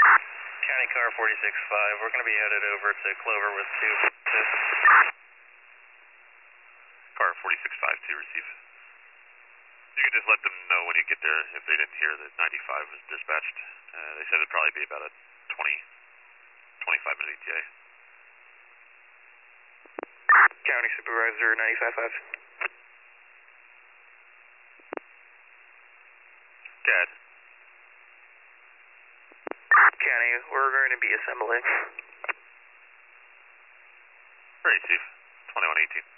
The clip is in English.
County car 46-5, we're going to be headed over to Clover with 2. Car 46-5 to receive. You can just let them know when you get there if they didn't hear that 95 was dispatched. They said it'd probably be about a 25-minute ETA. County Supervisor 95-5. Dad. County, we're going to be assembling. Ready, Chief. 2118.